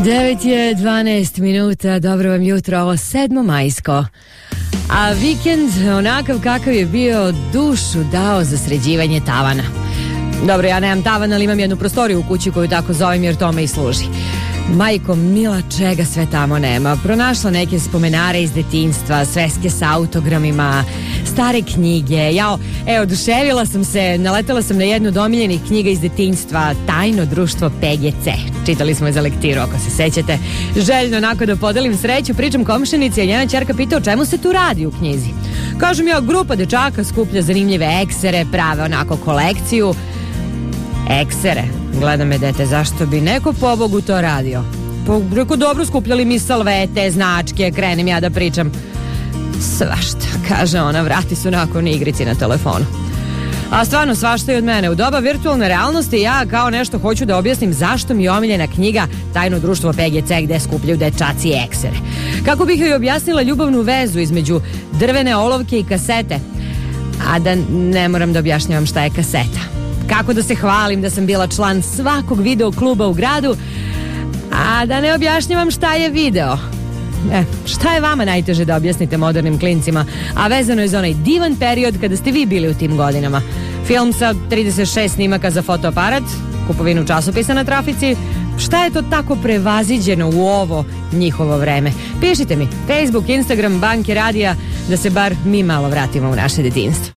9 je 12 minuta, dobro vam jutro, ovo 7. majsko. A vikend, onakav kakav je bio, dušu dao za sređivanje tavana. Dobro, ja nemam tavan, ali imam jednu prostoriju u kući koju tako zovem jer tome i služi. Majko mila, čega sve tamo nema. Pronašla neke spomenare iz detinjstva, sveske sa autogramima, stare knjige. Oduševila sam se, naletela sam na jednu od omiljenih knjiga iz detinjstva, Tajno društvo PGC. Čitali smo je za lektiru, ako se sećate. Željno onako da podelim sreću, pričam komšinici, a njena ćerka pita o čemu se tu radi u knjizi. Kažem ja, grupa dečaka skuplja zanimljive eksere, prave onako kolekciju. Eksere, gleda me dete, zašto bi neko pobogu to radio? Reko, dobro, skupljali mi salvete, značke, krenem ja da pričam. Svašta, kaže ona, vrati su nakon igrici na telefonu. A stvarno svašta i od mene. U doba virtualne realnosti ja kao nešto hoću da objasnim zašto mi je omiljena knjiga Tajno društvo PGC gde skupljaju dečaci i eksere. Kako bih joj objasnila ljubavnu vezu između drvene olovke i kasete, a da ne moram da objašnjavam šta je kaseta. Kako da se hvalim da sam bila član svakog video kluba u gradu, a da ne objašnjavam šta je video. Šta je vama najteže da objasnite modernim klincima, a vezano je za onaj divan period kada ste vi bili u tim godinama? Film sa 36 snimaka za fotoaparat, kupovinu časopisa na trafici. Šta je to tako prevaziđeno u ovo njihovo vreme? Pišite mi, Facebook, Instagram, Banke Radija, da se bar mi malo vratimo u naše detinjstvo.